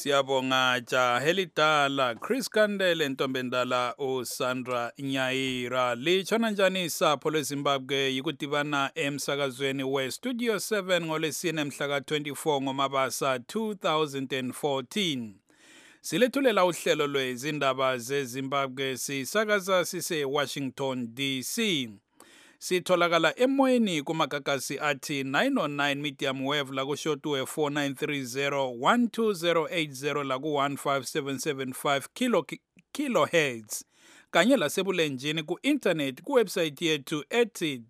Siyabonga Helidala, Chris Kandele, Ntombendala, Sandra Nyaira. Lichona njani isapho lweZimbabwe yikudibana emsakazweni we-Studio 7 ngolesine mhlaka 24 ngoMabasa 2014. Silethulela uhlelo lwezindaba zeZimbabwe sisakaza sise-Washington, D.C. Sitholakala emoyeni kumagagasi athi 909 medium wave la kushortwave 4930 12080 la ku15775 kilohertz kanye lasebulenjini ku-internet kuwebsite yethu ethi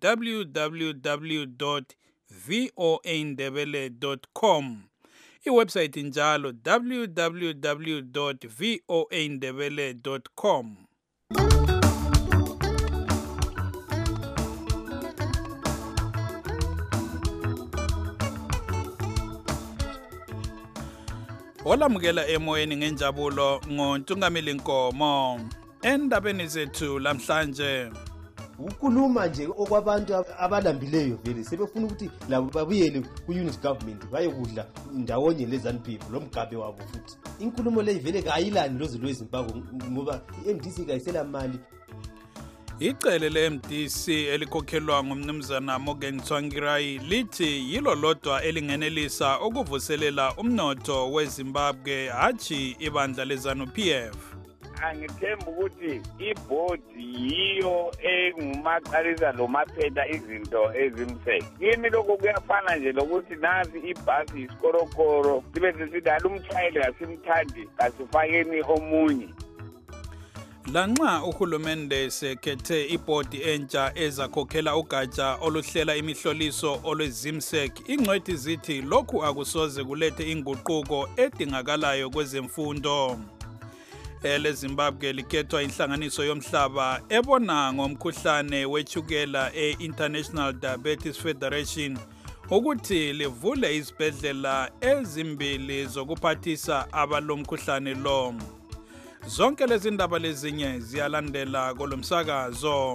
www.voandebele.com. iwebsite njalo www.voandebele.com. Olamukela emoyeni ngenjabulo ngoNtungamili Nkomo. Endabeni zethu lamhlanje ukuluma nje okwabantu abalambileyo vele sebefuna ukuthi labo babuyele ku-unit government bayokudla ndawonye leZANU-PF lomgabe wabo futhi. Inkulumo leyi vele kayilani lozi lweZimbabwe ngoba i-MDC kayisela mali. Icele le-MDC elikhokhelwa ngumnumzana Morgan Tsvangirai lithi yilo lodwa elingenelisa ukuvuselela umnotho weZimbabwe hatshi ibandla leZANU-PF. Angithemba ukuthi ibhodi yiyo engumaqalisa lomapheta izinto ezimseke. Yimi lokho kuyafana nje lokuthi nazi ibhasi isikorokoro sibe sesidala umshayeli kasimthandi kasifakeni omunye. Lanxa uhulumende sekhethe ibhodi entsha ezakhokhela ugatsha oluhlela imihloliso olwezimsek, ingcwethi zithi lokhu akusoze kulethe inguquko edingakalayo kwezemfundo. EleZimbabwe likhethwa inhlanganiso yomhlaba ebona ngomkhuhlane wechukela e-International Diabetes Federation ukuthi livule izibhedlela ezimbili zokuphathisa abalomkhuhlane lo. Zonke lezi ndaba lezinye ziyalandela kolomsakazo.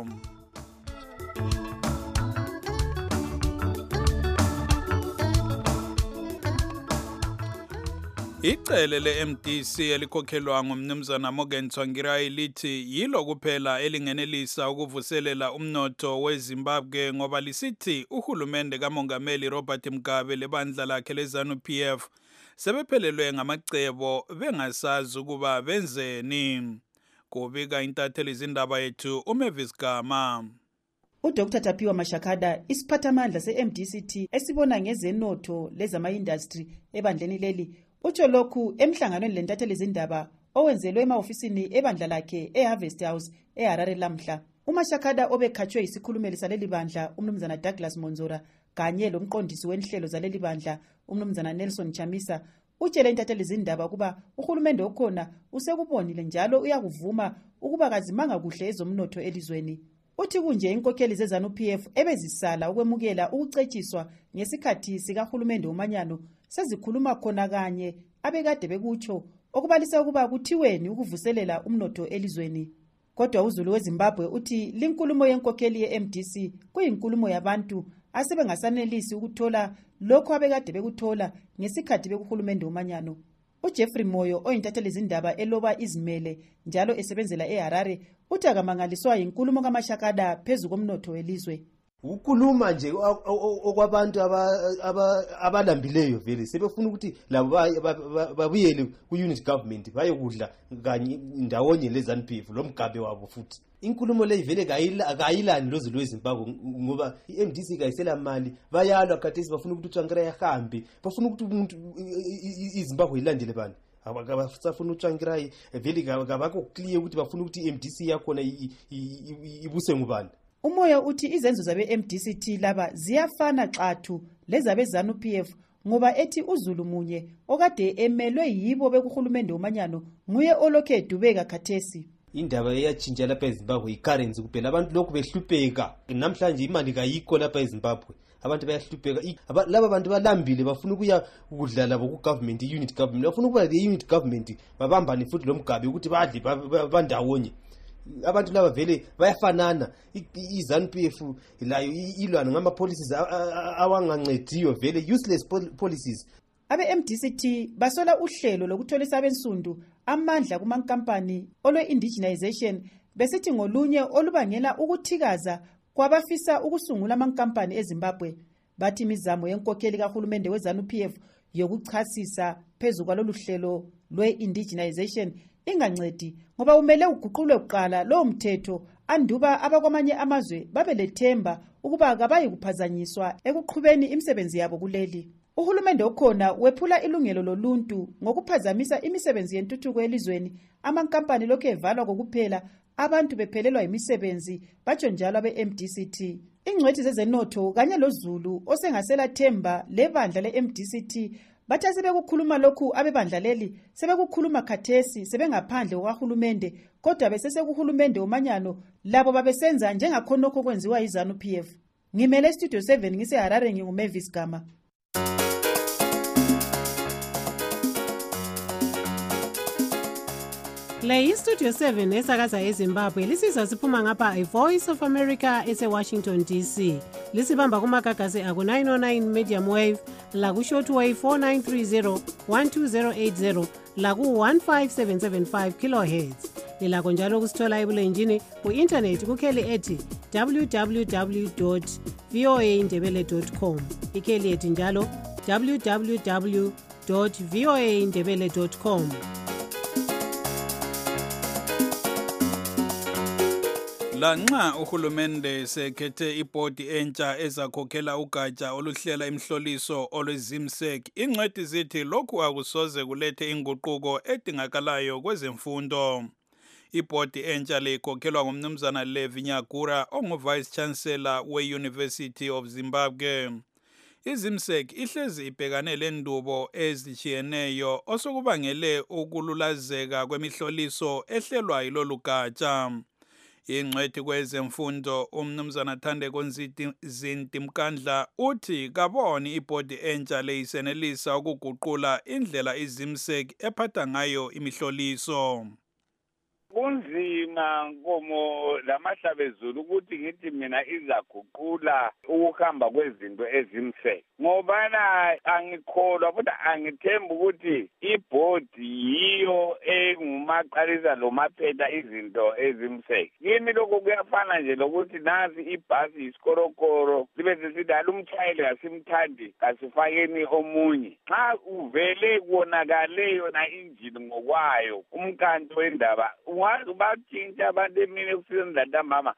Icele le-MDC elikhokhelwa ngumnumzana Morgan Tsvangirai lithi yilo kuphela elingenelisa ukuvuselela umnotho weZimbabwe ngoba lisithi uhulumende kaMongameli Robert Mugabe lebandla lakhe leZANU-PF sebephelelwe ngamacebo bengasazi ukuba benzeni. Kubika intatheli izindaba yethu uMavis Gama. uDr Tapiwa Mashakada isiphathamandla se-MDCT esibona ngezenotho lezama-industry ebandleni leli utsho lokhu emhlanganweni lentatheli izindaba owenzelwe ema-ofisini ebandla lakhe eHarvest House eHarare lamhla. uMashakada obekhatshwe isikhulumeli saleli bandla umnumzana Douglas Monzora kanye lomqondisi wenhlelo zaleli bandla umnumzana Nelson Chamisa utshele intatheli izindaba ukuba uhulumende okhona usekubonile njalo uyakuvuma ukuba kazimanga kuhle ezomnotho elizweni. Uthi kunje inkokheli zeZANU-PF ebezisala ukwemukela ukucetshiswa ngesikhathi sikahulumende umanyano sezikhuluma khona kanye abekade bekutsho okubalisa ukuba kuthiweni ukuvuselela umnotho elizweni. Kodwa uZulu weZimbabwe uthi linkulumo yenkokheli ye-MDC kuyinkulumo yabantu asebengasanelisi ukuthola lokho abekade bekuthola ngesikhathi bekuhulumende umanyano. uJeffrey Moyo oyintatheli izindaba eloba izimele njalo esebenzela eHarare uthi akamangaliswa inkulumo kaMashakada phezu komnotho welizwe. Ukuluma nje okwabantu abalambileyo vele sebefuna ukuthi labo babuyele ku-unit government bayokudla kanye ndawonye leZANU-PF lomgabe wabo futhi. Inkulumo leyi vele kayilani lozi lweZimbabwe ngoba i-MDC kayisela mali bayalwa khathesi bafuna ukuthi uTsvangirai ahambe bafuna ukuthi umuntu iZimbabwe ilandele bani. Abasafuna uTsvangirai vele kabakho clear ukuthi bafuna ukuthi i-MDC yakhona ibuse ngubani. Umoya uthi izenzo zabe-MDCT laba ziyafana xathu lezabe ZANU-PF ngoba ethi uZulu munye okade emelwe yibo bekuhulumende umanyano nguye olokhe edubeka khathesi. Indaba eyatshintsha lapha eZimbabwe i-currency kuphela abantu lokhu behlupheka namhlanje imali kayikho lapha eZimbabwe abantu bayahlupheka laba bantu balambile bafuna ukuya ukudla labo ku-government i-unit government bafuna ukuba le-unit government babambane futhi lomgabe ukuthi badle bandawonye. Abantu laba vele bayafanana iZANU-PF layo ilwana ngama policies awangancediyo vele useless policies. Abe-MDCT basola uhlelo lokutholisa abensundu amandla kumankampani olwe-indigenization besithi ngolunye olubangela ukuthikaza kwabafisa ukusungula amankampani eZimbabwe. Bathi imizamo yenkokheli kahulumende weZANU-PF yokuchasisa phezu kwalolu hlelo lwe-indigenization ingancedi ngoba umele uguqulwe kuqala lowo mthetho anduba abakwamanye amazwe babelethemba ukuba kabayi kuphazanyiswa ekuqhubeni imisebenzi yabo kuleli. Uhulumende okhona wephula ilungelo loluntu ngokuphazamisa imisebenzi yentuthuko elizweni, amankampani lokhu evalwa kokuphela, abantu bephelelwa imisebenzi, batsho njalo abe-MDCT. Ingcwethi zezenotho kanye loZulu osengasela themba lebandla le-MDCT bathi sebekukhuluma lokhu abebandla leli sebekukhuluma khathesi sebengaphandle kwahulumende, kodwa besesekuhulumende omanyano labo babesenza njengakhonokho kwenziwa yiZANU-PF. Ngimele Studio 7 ngiseHarare, nginguMavis Gama. Le iStudio 7 esakaza eZimbabwe lisizwa siphuma ngapha iVoice of America eseWashington DC. Lisibamba kumagagasi aku 909 medium wave, laku shortwave 4930 12080, laku 15775 kilohertz. Lilakho njalo kusithola ebulenjini ku-internet kukheli ethi www.voaindebele.com. Ikheli ethi njalo www.voaindebele.com. Lanxa uhulumende sekhethe ibhodi entsha ezakhokhela ugatsha oluhlela imhloliso olweZIMSEC, ingcwethi zithi lokhu akusoze kulethe inguquko edingakalayo kwezemfundo. Ibhodi entsha le ikhokhelwa ngumnumzana Levi Nyagura ongu-Vice Chancellor we-University of Zimbabwe. iZIMSEC ihlezi ibhekane lendubo ezitshiyeneyo osokubangele ukululazeka kwemihloliso ehlelwa yilolu gatsha. Ingcwethi kwezemfundo umnumzana Thandeko Zintimkandla uthi kaboni ibhodi entsha leyisenelisa ukuguqula indlela iZIMSEC ephatha ngayo imihloliso. Kunzima ngomo lamahlabezulu ukuthi ngithi mina izaguqula ukuhamba kwezinto eZIMSEC ngobana angikholwa futhi angithemba ukuthi ibhodi yiyo engumaqalisa lomapheta izinto eZIMSEC. Kimi lokho kuyafana nje lokuthi nazi ibhasi isikorokoro libe sesithi umtshayeli asimthandi kasifakeni omunye. Xa uvele kuonakale yona injini ngokwayo umkanto wendaba wazi batshintsha abantu emini ekuseni lantambama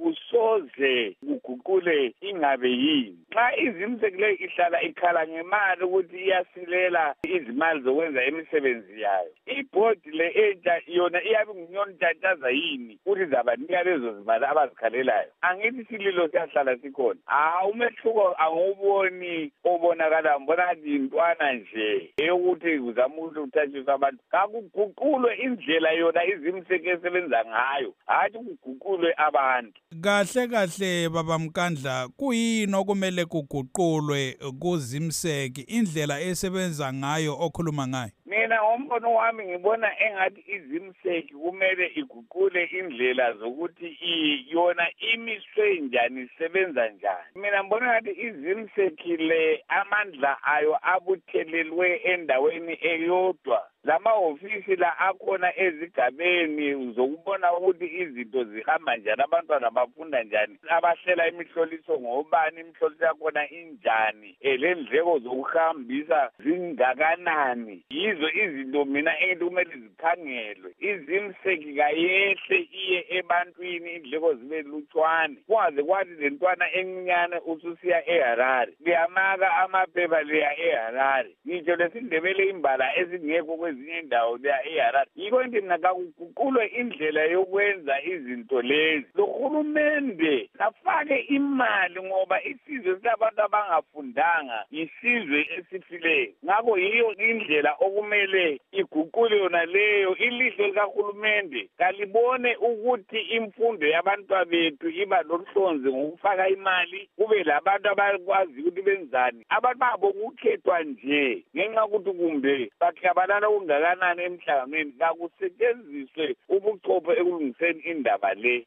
akusoze kuguqule ingabe yini. Xa iZIMSEC le ihlala ikhala ngemali ukuthi iyasilela izimali zokwenza imisebenzi yayo, ibhodi le entsha yona iyabe ngunyonitshataza yini ukuthi zabanika lezo zimali abazikhalelayo. Angithi sililo siyahlala sikhona. Umehluko anguboni obonakala, mbona intwana nje eyokuthi uzama ukuthi uthathiswe abantu. Kakuguqulwe indlela yona iZIMSEC esebenza ngayo, hathi kuguqulwe abantu. Kahle baba Mkandla, kuyini okumele kuguqulwe kuZIMSEC indlela esebenza ngayo okhuluma ngayo? Mina ngombono wami ngibona engathi iZIMSEC kumele iguqule indlela zokuthi yona imiswe njani, isebenza njani. Mina ngibona ngathi iZIMSEC le amandla ayo abuthelelwe endaweni eyodwa. Lamahofisi la akhona ezigabeni zokubona ukuthi izinto zihamba njani, abantwana bafunda njani, abahlela imihloliso ngobani, imihloliso yakhona injani, lendleko zokuhambisa zingakanani. Yizo izinto mina engithi kumele zikhangelwe. iZIMSEC kayehle iye ebantwini, indleko zibe lutshwane, kwaze kwathi lentwana encinyane ususiya eHarare kuyamaka amaphepha leya eHarare. Ngitsho lesindebele imbala ezingekho kwezinye indawo leya eHarare. Yiko into mina kakuguqulwe indlela yokwenza izinto lezi. Lohulumende afake imali ngoba isizwe silabantu abangafundanga, isizwe esifileyo. Ngakho yiyo indlela okumele iguqule yona leyo. Ilihlo likahulumende kalibone ukuthi imfundo yabantwana bethu iba lohlonze ngokufaka imali, kube labantu abakwazi ukuthi benzani. Abantu babo kukhethwa nje ngenxa ukuthi kumbe bakhabalana okungakanani emhlanganweni, kakusetshenziswe ubuchopho ekulungiseni indaba le.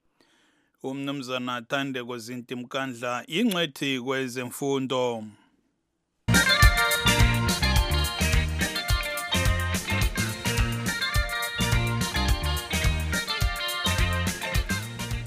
Umnumzana Thandeko Zintimkandla, ingcwethi kwezemfundo.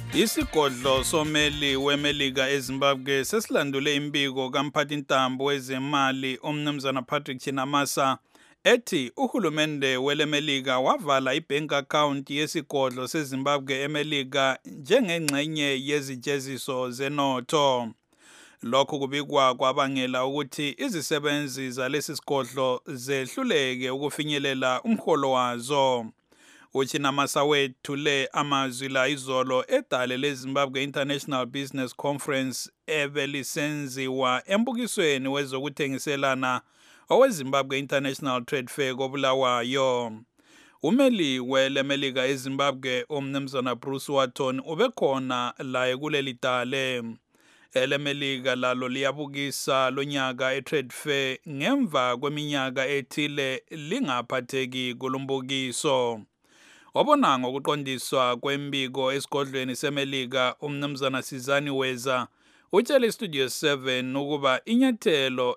Isigodlo someli weMelika eZimbabwe sesilandule imbiko kamphathintambo wezemali omnumzana Patrick Chinamasa ethi uhulumende weleMelika wavala ibank account yesigodlo seZimbabwe eMelika njengengxenye yezijeziso zenotho. Lokhu kubikwa kwabangela ukuthi izisebenzi zalesi sigodlo zehluleke ukufinyelela umholo wazo. Uchinamasa wethule amazwi la izolo edale leZimbabwe International Business Conference ebelisenziwa embukisweni wezokuthengiselana oweZimbabwe International Trade Fair koBulawayo. Umeli weleMelika eZimbabwe umnumzana Bruce Watton ubekhona la kuleli dale. EleMelika lalo liyabukisa lonyaka eTrade Fair ngemva kweminyaka ethile lingaphatheki kulumbukiso. Wabona ngokuqondiswa kwembiko esigodlweni seMelika umnumzana Sizani Weza utshele iStudio 7 ukuba inyathelo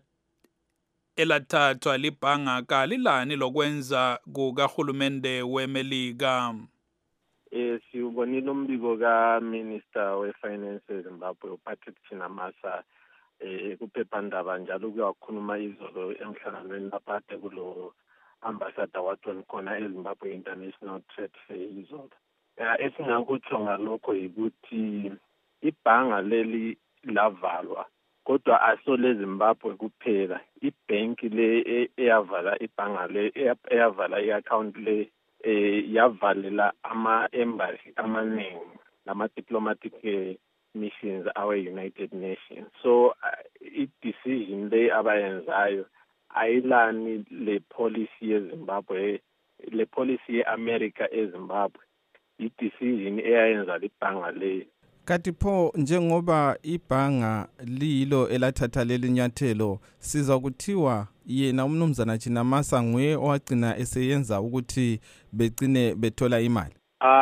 elathathwa libhanga kalilani lokwenza kukahulumende weMelika. Siyubonile umbiko kaMinister weFinance eZimbabwe uPatrick Chinamasa kuphephandaba njalo kuyakhuluma izolo emhlanganweni lapha kulo ambassador Watton khona eZimbabwe International Trade Fair izolo. Esingakutsho ngalokho yikuthi ibhanga leli lavalwa kodwa asole Zimbabwe kuphela. Ibank le eyavala ibhanga le eyavala iaccount le yavalela ama-embassy amaningi nama-diplomatic missions awe-United Nations. So i-decision le abayenzayo ayilani le policy yeZimbabwe, le policy ye-America eZimbabwe. I-decision eyayenza libhanga le. Kanti pho njengoba ibhanga liyilo elathatha leli nyathelo siza kuthiwa yena umnumzana Chinamasa nguye owagcina eseyenza ukuthi begcine bethola imali.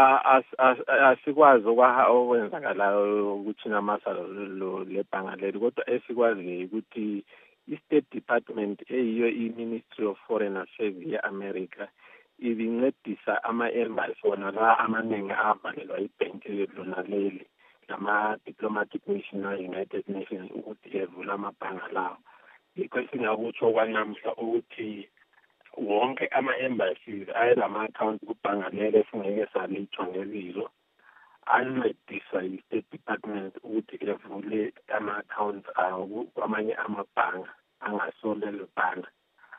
Asikwazi okwenzakalayo kuChinamasa le bhanga leli kodwa esikwazi ukuthi i-State Department eyiyo i-Ministry of Foreign Affairs ye-America ibincedisa ama-embassy wona la amaningi avalelwa ibhank lona leli nama-diplomatic mission a-United Nations ukuthi evula amabhanga lawo. Yikho singakutsho kwanamuhla ukuthi wonke ama-embassies ayelama-account kubhanga leli esingeke salithwa ngebizo ancedisa i-State Department ukuthi evule ama-accounts awo kwamanye amabhanga angasolelo bhanga.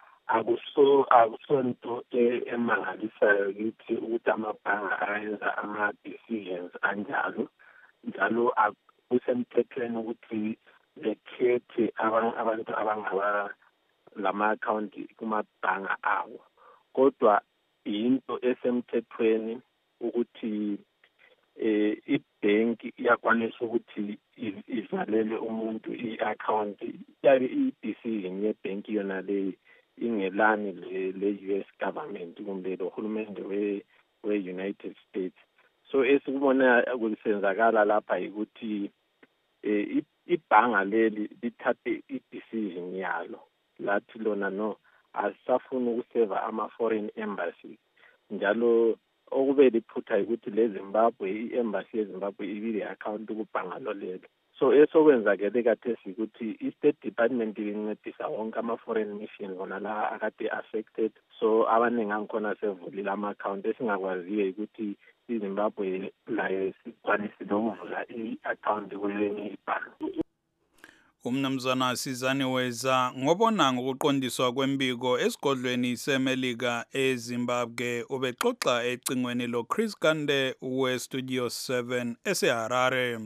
Akusonto emangalisayo kithi ukuthi amabhanga ayenza ama-decisions anjalo. Njalo akusemthethweni ukuthi lekhethe abantu abangaba lama-account kumabhanga awo. Kodwa into esemthethweni ukuthi ibhank iyakwanisa ukuthi ivalele umuntu i-account. I-decision yebhank yona le ingelani le-US government kumbelohulumende we-United States. So esikubona kusenzakala lapha ukuthi ibhanga leli lithathe i-decision yalo lathi lona no asafuna ukuseva ama-foreign embassy njalo okube liphutha ukuthi leZimbabwe i-embassy yeZimbabwe ibile account kubhanga lolelo. So esokwenzakele kathesi ukuthi i-State Department ibincedisa wonke ama-foreign missions wona la akade affected. So abaningi angikhona sevulile ama-account esingakwaziyo ukuthi iZimbabwe layo sikwanisile ukuvula i-account kwelinye ibhanga. Umnumzana Sizani Weza ngobona ngokuqondiswa kwembiko esigodlweni seMelika eZimbabwe ubexoxa ecingweni lo Chris Kande weStudio 7 eseHarare.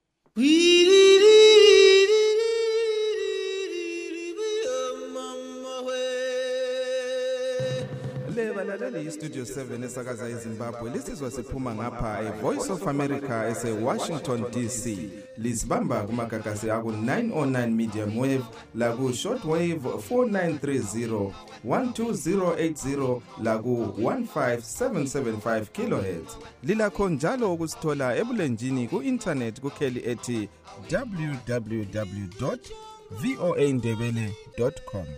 Lebalaleli iStudio 7 esakaza eZimbabwe lisizwa siphuma ngapha eVoice of America eseWashington DC. Lisibamba kumagagasi aku 909 medium wave laku shortwave 4930 12080 laku 15775 kHz. Lilakho njalo ukusithola ebulenjini ku internet kukheli ethi www.voandebele.com.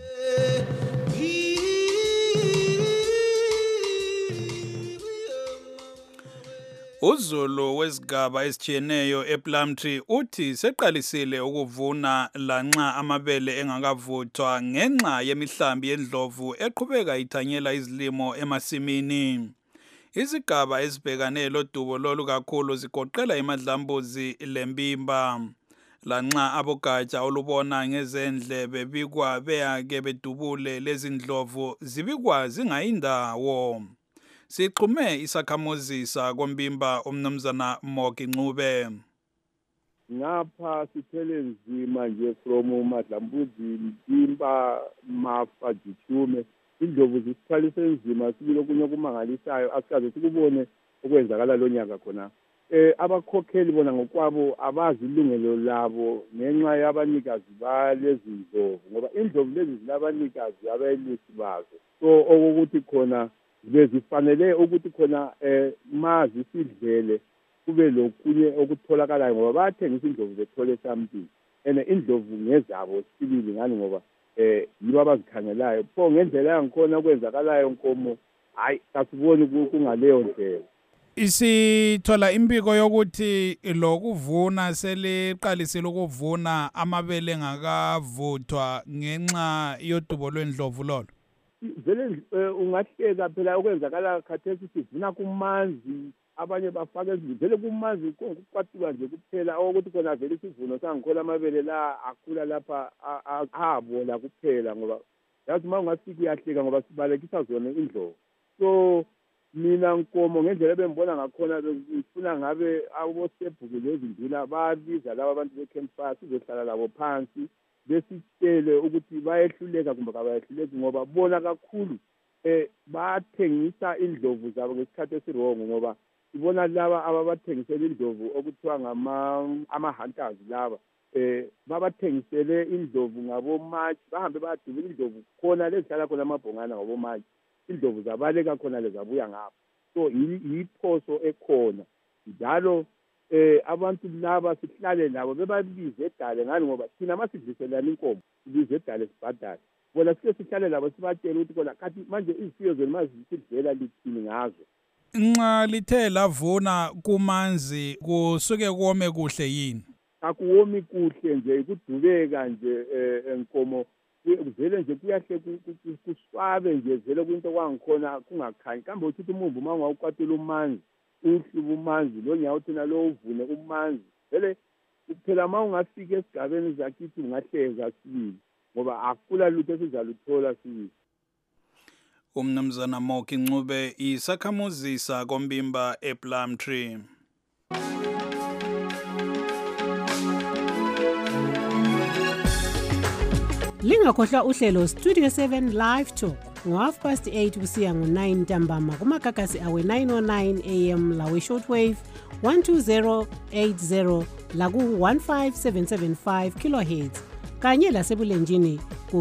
uZulu wesigaba esijiyeneyo ePlumtree uthi seqalisile ukuvuna lanxa amabele engakavuthwa ngenxa yemihlambi yendlovu eqhubeka ithanyela izilimo emasimini. Izigaba ezibhekane lodubo lolu kakhulu zigoqela iMadlambuzi leMbimba. Lanxa abogatsha olubona ngezendle bebikwa beyake bedubule lezi ndlovu zibikwa zingayindawo. Sichume isakhamuzi sakoMbimba umnumzana Moki Ncube. Ngapha sithele nzima nje from Madlambuzi, Mbimba, Mafa, Jithume. Indlovu zisithwalise nzima sibile okunye okumangalisayo asikaze sikubone okwenzakala lo nyaka khona. Abakhokheli bona ngokwabo abazi ilungelo labo ngenxa yabanikazi balezi ndlovu ngoba indlovu lezi zinabanikazi abayelisi bazo. So okokuthi khona bezifanele ukuthi khona mazi sidlele kube lokunye okutholakalayo ngoba bayathengisa indlovu bethole something and indlovu ngezabo sibili ngani ngoba yibo abazikhangelayo pho ngendlela yangikhona okwenzakalayo nkomo hayi kasiboni kungaleyo ndlela. Isithola impiko yokuthi lokuvuna seliqalisile ukuvuna amabele ngakavuthwa ngenxa yodubo lwendlovu lolo. Vele ungahleka phela okwenzakala khathesi sivuna kumanzi abanye bafaka vele kumanzi kuqatulwa nje kuphela ukuthi khona vele isivuno sangikhona amabele la akhula lapha abola kuphela ngoba yazi uma ungafika uyahleka ngoba sibalekisa zona indlovu. So mina nkomo ngendlela bengibona ngakhona ngifuna ngabe abosebhuku lezinduna babiza laba abantu becampfire sizohlala labo phansi besitshele ukuthi bayehluleka kumbe kabayehluleki ngoba bona kakhulu bathengisa indlovu zabo ngesikhathi esirongo ngoba sibona laba ababathengisela indlovu okuthiwa ama-hunters laba babathengisele indlovu ngabomatshi bahambe bayadubula indlovu khona lezihlala khona amabhongana ngabomatshi indlovu zabaleka khona lezabuya ngapha. So yiphoso ekhona njalo abantu laba sihlale nabo bebabize edale ngani ngoba thina masidliselana inkomo sibize edale sibhadale bona sike sihlale labo sibatshela ukuthi khona kathi manje izifiyo zenu mazisidlela lithini ngazo. Nxa lithe lavuna kumanzi kusuke kome kuhle yini? Akuwomi kuhle nje kudubeka nje enkomo vele nje kuyahle kuswabe nje vele kwinto kwangikhona kungakhanyi kambe uthi umumbu uma ungawuqatula umanzi uhluba umanzi lo nyawo thina lo uvune umanzi vele kuphela uma ungafika esigabeni zakithi ungahleka sibili ngoba akula lutho esizaluthola sibili. Umnumzana Moki Ncube isakhamuzi sakoMbimba ePlumtree. Lingakhohlwa uhlelo Studio 7 Live Talk ngo8:30 kusiya ngo9 ntambama kumagagasi awe 909 AM lawe shortwave 12080 laku 15775 kHz kanye lasebulenjini ku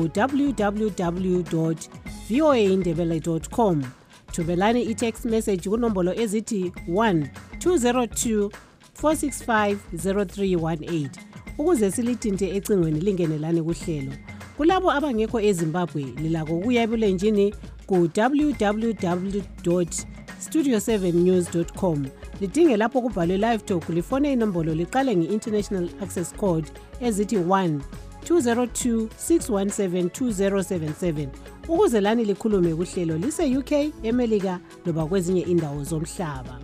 www.voaindebele.com. Thubelani i-text message kunombolo ezithi 1202 465 0318 ukuze silithinte ecingweni lingenelane kuhlelo. Kulabo abangekho eZimbabwe lilako ukuya ebulenjini ku www.studio7news.com lidinge lapho kubhalwe live talk lifone inombolo liqale nge-international access code ezithi 1-202-617-2077 ukuze lani likhulume kuhlelo lise UK, eMelika loba kwezinye indawo zomhlaba.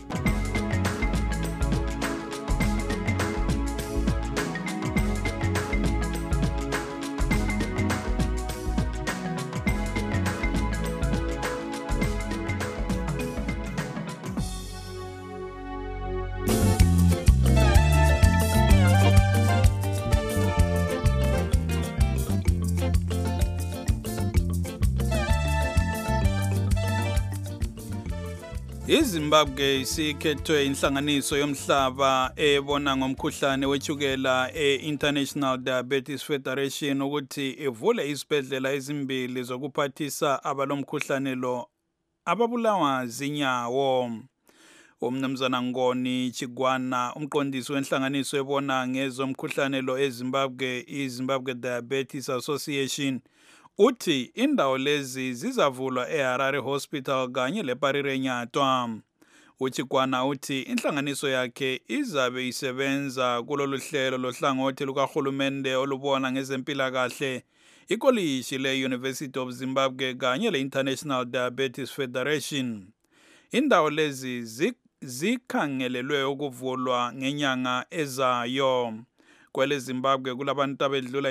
iZimbabwe isikhethwe inhlanganiso yomhlaba ebona ngomkhuhlane wetshukela e-International Diabetes Federation ukuthi ivule izibhedlela ezimbili zokuphathisa abalomkhuhlane lo ababulawa zinyawo. Umnumzana Ngoni Chigwana, umqondisi wenhlanganiso ebona ngezomkhuhlane lo eZimbabwe, iZimbabwe Diabetes Association, uthi indawo lezi zizavulwa eHarare Hospital kanye leParire Nyatwa. uChigwana uthi inhlanganiso yakhe izabe isebenza kulolu hlelo lohlangothi lukahulumende olubona ngezempilakahle, ikolishi le-University of Zimbabwe kanye le-International Diabetes Federation. Indawo lezi zikhangelelwe ukuvulwa ngenyanga ezayo. Kwele Zimbabwe kulabantu abedlula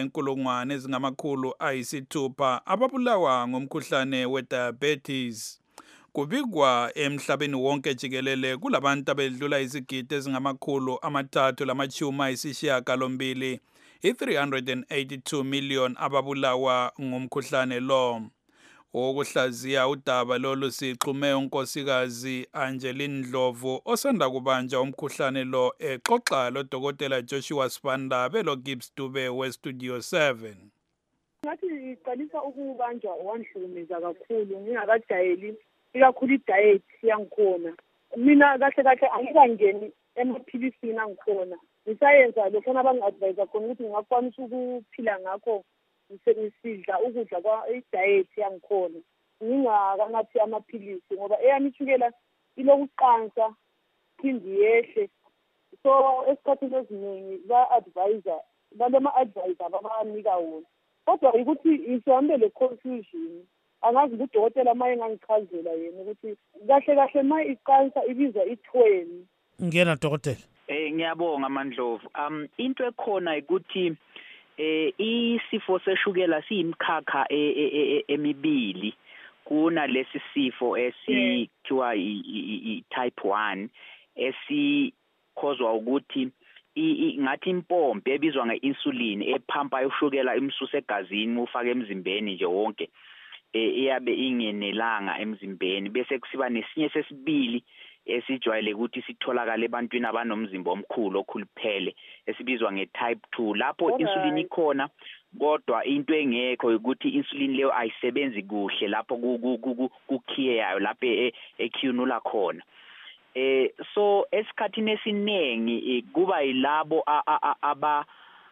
600,000 ababulawa ngomkhuhlane we-diabetes. Kubikwa emhlabeni wonke jikelele kulabantu abedlula izigidi ezingama-382 i-382 million ababulawa ngumkhuhlane lo. Ukuhlaziya udaba lolu sixhume unkosikazi Angeline Ndlovu osanda kubanja umkhuhlane lo exoxa loDokotela Joshua Sibanda belo Gibbs Dube weStudio 7. Ngathi iqalisa ukubanjwa wandlumeza kakhulu ngingakajayeli ikakhulu i-diet yangikhona. Mina kahle angikangeni emaphilisini angikhona. Ngisayenza lokho abangi-advise khona ukuthi ngingakwanisa ukuphila ngakho ngisidla ukudla kwa-diet yangikhona. Ngingakanathi amaphilisi ngoba eyami ishukela ilokuqansa phindi yehle. So esikhathini esiningi ba-advise balama-advise ababanika wona. Kodwa ukuthi isihambe le confusion. Angazi ukuthi udokotela maye ngangichazela yena ukuthi kahle ma iqansa ibizwa ithweni. Ngiyena dokotela. Ngiyabonga Mandlovu. Into ekhona ukuthi isifo seshukela siyimkhakha emibili. Kuna lesi sifo esithiwa i-type 1 esikhozwa ukuthi ngathi impompi ebizwa nge-insulin ephampa ushukela imsusa egazini ufake emzimbeni nje wonke iyabe ingenelanga emzimbeni bese kusiba nesinye sesibili esijwayele ukuthi sitholakala ebantwini abanomzimba omkhulu okhuluphele esibizwa nge-type 2 lapho insulin ikhona kodwa into engekho ukuthi insulin leyo ayisebenzi kuhle lapho kukhiye yayo lapho ekhunula khona. So esikhathini esiningi kuba yilabo aba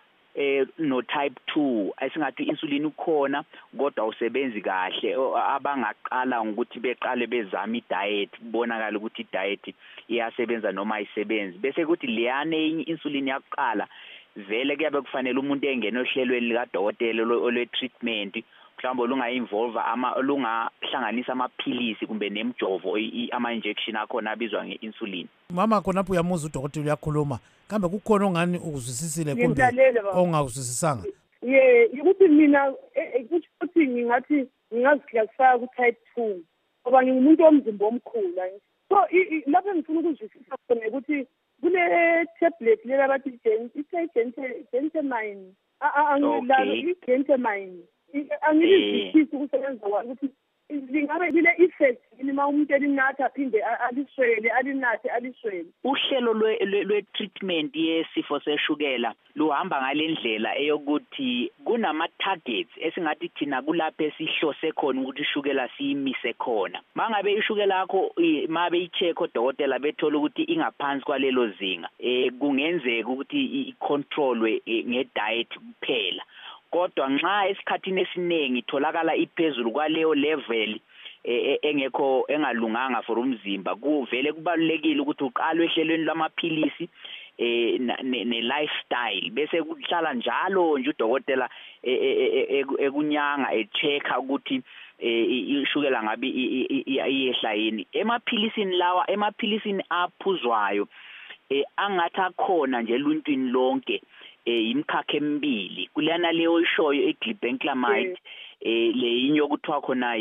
no type 2 esingathi insulin ukhona kodwa usebenzi kahle abangaqala ukuthi beqale bezama i-diet kubonakala ukuthi i-diet iyasebenza noma ayisebenzi bese kuthi leyane insulin yaqala vele kuyabe kufanele umuntu engene ohlelweni likadokotela olwe-treatment mhlawumbe lunga-involve lungahlanganisa amaphilisi kumbe nemjovo ama-injection akhona abizwa nge-insulin. Mama khonapho uyamuza udokotela uyakhuluma kambe kukhona ongani ukuzwisisile kumbe ongakuzwisisanga? Ukuthi mina ukuthi ngingathi ngingaziklasifaya ku-type 2 ngoba ngingumuntu womzimba omkhulu. So lapho ngifuna ukuzwisisa khona ukuthi kule tablet lela bathi gentamine angilalo i-gentamine angilizwisisi ukusebenza kwayo ukuthi lingabe lile effect uma umuntu elinatha aphinde aliswele alinathe aliswele. Uhlelo lwe-treatment yesifo seshukela luhamba ngalendlela eyokuthi kunama-targets esingathi thina kulapho esihlose khona ukuthi ishukela siyimise khona. Mangabe ishukela yakho mabe i-check odokotela bethola ukuthi ingaphansi kwalelo zinga kungenzeka ukuthi i-controlwe nge-diet kuphela. Kodwa nxa esikhathini esiningi itholakala iphezulu kwaleyo level engekho engalunganga for umzimba kuvele kubalulekile ukuthi uqale ehlelweni lamaphilisi ne-lifestyle bese kuhlala njalo nje udokotela ekunyanga echecka ukuthi ishukela ngabe iyehla yini. Emaphilisini aphuzwayo angathi akhona nje eluntwini lonke imkhakha emibili kulana leyo ishoyo eglibenclamide leyinyo kuthiwa khona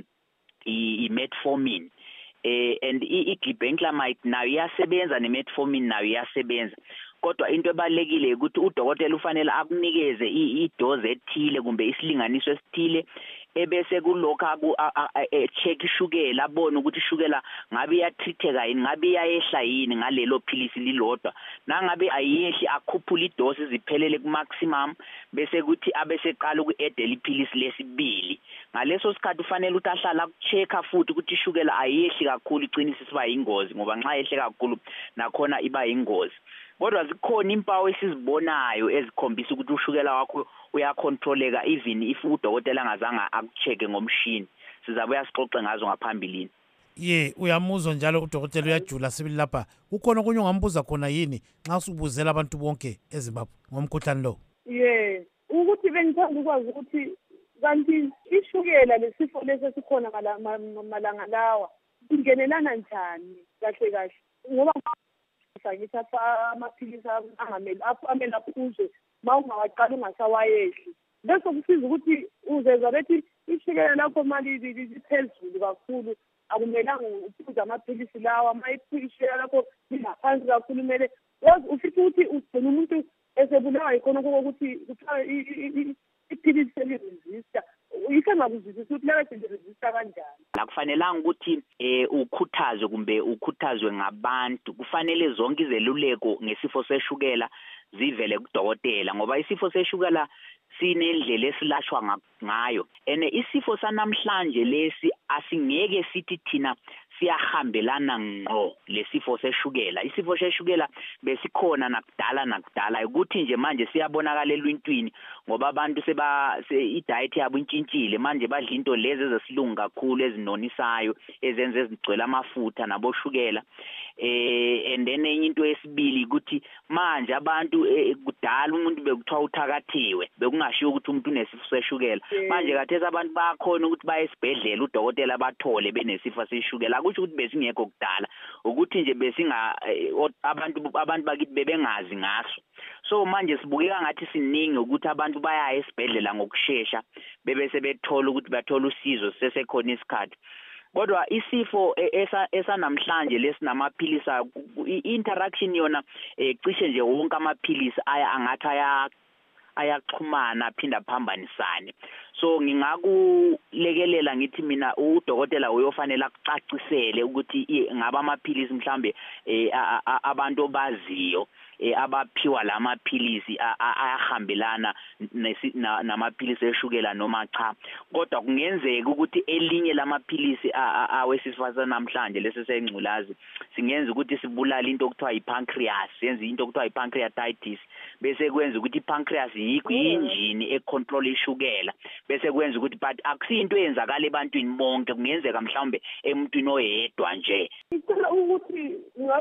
i-metformin and i-glibenclamide nayo iyasebenza ne-metformin nayo iyasebenza kodwa into ebalekile ukuthi udokotela ufanele akunikeze i-dose ethile kumbe isilinganiso esithile ebese kulokho check ishukela abone ukuthi ishukela ngabe iyatritheka yini ngabe iyayehla yini ngalelo philisi lilodwa nangabe ayehli akhuphula idose ziphelele ku maximum bese kuthi abeseqala uku-edela iphilisi lesibili ngaleso sikhathi ufanele ukuthi ahlala akuchecka futhi ukuthi ishukela ayehli kakhulu iqinise siba yingozi ngoba nxa yehle kakhulu nakhona iba yingozi. Kodwa zikhona impawu esizibonayo ezikhombisa ukuthi ushukela wakho uyacontroleka even if udokotela angazange akucheke ngomshini. Sizabuya sixoxe ngazo ngaphambilini. uyamuzwa njalo udokotela uyajula sibili lapha. Kukhona okunye ungambuza khona yini nxa usubuzela abantu bonke eZimbabwe ngomkhuhlane lo? Ukuthi bengithanda ukwazi ukuthi kanti ishukela lesifo lesesikhona malanga lawa ingenelana njani kahle kahle, ngoba ngithatha amaphilisi amele aphuzwe ma ungawaqala ungasawayehli. Bese kusiza ukuthi uzezwa bethi ishukela lakho mali liphezulu kakhulu, akumelanga uphuze amaphilisi lawa. Ma ishukela lakho lingaphansi kakhulu, kumele ufithi ukuthi ugcina umuntu esebulawa yikhona kokuthi kuthiwa iphilisi seliresista. Yikho ngakuzwisisa ukuthi lake seliresista kanjani. Akufanelanga ukuthi ukhuthazwe kumbe ukhuthazwe ngabantu. Kufanele zonke izeluleko ngesifo seshukela zivele kudokotela, ngoba isifo seshukela sinendlela esilashwa ngayo. Isifo sanamhlanje lesi asingeke sithi thina siyahambelana ngqo lesifo seshukela. Isifo seshukela besikhona nakudala ukuthi nje manje siyabonakala elwintwini ngoba abantu i-diet yabo intshintshile manje badla into lezi ezesilungu kakhulu ezinonisayo ezenze ezigcwele amafutha naboshukela. And then enye into yesibili ukuthi manje abantu kudala umuntu bekuthiwa uthakathiwe, bekungashiyo ukuthi umuntu unesifo seshukela. Manje kathesi abantu bayakhona ukuthi baye esibhedlela udokotela bathole benesifo seshukela. Akusho ukuthi besingekho kudala, ukuthi nje abantu bakithi bebengazi ngaso. So manje sibukeka ngathi siningi ukuthi abantu baya esibhedlela ngokusheshsha bebese bethola ukuthi bathola usizo sesekhona isikhathi. Kodwa isifo esanamhlanje lesinamaphilisi i-interaction yona cishe nje wonke amaphilisi angathi ayaxhumana aphinda phambanisane. So ngingakulekelela ngithi mina udokotela uyofanele akucacisele ukuthi ngaba amaphilisi mhlambe abantu obaziyo abaphiwa lamaphilisi ayahambelana namaphilisi eshukela noma cha. Kodwa kungenzeka ukuthi elinye lamaphilisi awesifo sanamhlanje lesesengculazi singenza ukuthi sibulala into okuthiwa ipancreas, yenza into okuthiwa ipancreatitis, bese kwenza ukuthi ipancreas yinjini econtrol ishukela, bese kwenza ukuthi but akusinto eyenzakala ebantwini bonke, kungenzeka mhlawumbe emuntwini oyedwa nje. Ngicela ukuthi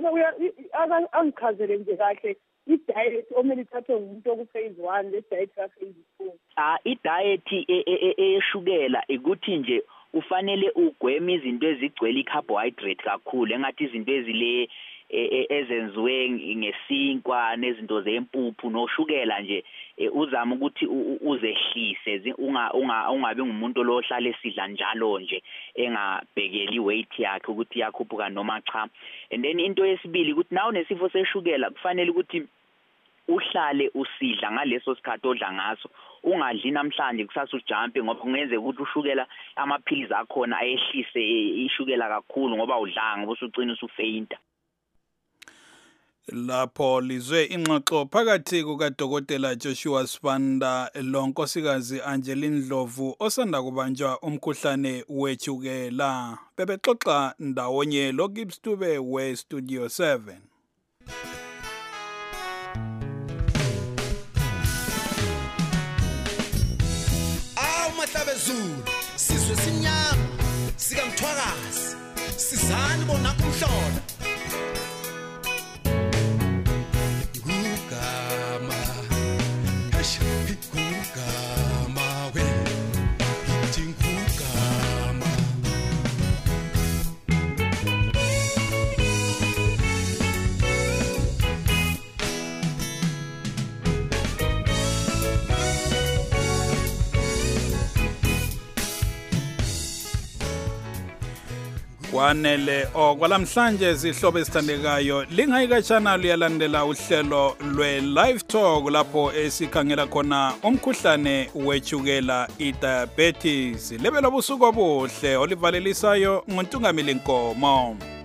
ngabe angichazele nje kahle i-diet omele ithathwe ngumuntu okuphase 1 le-diet kaphase 2. I-diet eshukela ukuthi nje ufanele ugweme izinto ezigcwele i-carbohydrate kakhulu, engathi izinto ezile ezenziwe ngesinkwa nezinto zempuphu noshukela nje. Uzama ukuthi uzehlise, ungabe ngumuntu lohlala esidla njalo nje engabhekeli weight yakhe ukuthi yakhuphuka noma cha. And then into yesibili ukuthi nawo nesifo seshukela kufanele ukuthi uhlale usidla ngaleso sikhathi odla ngaso, ungadli namhlanje kusasa ujumpe, ngoba kungenzeka ukuthi ushukela amaphilisi akhona ayehlise ishukela kakhulu ngoba udlanga bese ucina usufeinta. Lapho lizwe ingxoxo phakathi kukaDokotela Joshua Sibanda lonkosikazi Angeline Ndlovu osanda kubanjwa umkhuhlane wetshukela. Bebexoxa ndawonye loGibstube weStudio 7. Mahlabezulu sizwe sinyama sikamthwakazi sizani bona kumhlola Kwanele okwalamhlanje zihlobo esithandekayo lingayikatshana luyalandela uhlelo lwe-Live Talk lapho esikhangela khona umkhuhlane wetshukela i-diabetes. Lebela busuku obuhle olivalelisayo nguNtungamili Nkomo.